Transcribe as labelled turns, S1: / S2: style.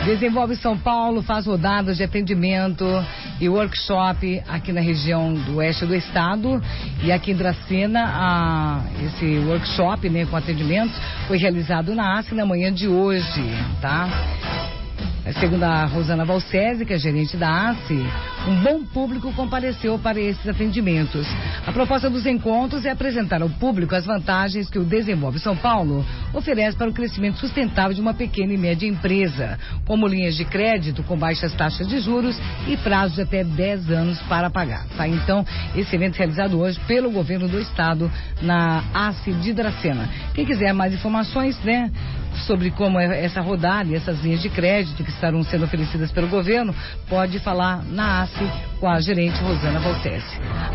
S1: Desenvolve São Paulo faz rodadas de atendimento e workshop aqui na região do oeste do estado. E aqui em Dracena, esse workshop, né, com atendimentos foi realizado na ACE na manhã de hoje, tá? Segundo a Rosana Valcese, que é gerente da ACE, um bom público compareceu para esses atendimentos. A proposta dos encontros é apresentar ao público as vantagens que o Desenvolve São Paulo oferece para o crescimento sustentável de uma pequena e média empresa, como linhas de crédito com baixas taxas de juros e prazos de até 10 anos para pagar. Tá? Então, esse evento realizado hoje pelo governo do estado na ACE de Dracena. Quem quiser mais informações, né, sobre como é essa rodada e essas linhas de crédito que estarão sendo oferecidas pelo governo, pode falar na ACE com a gerente Rosana Valcese.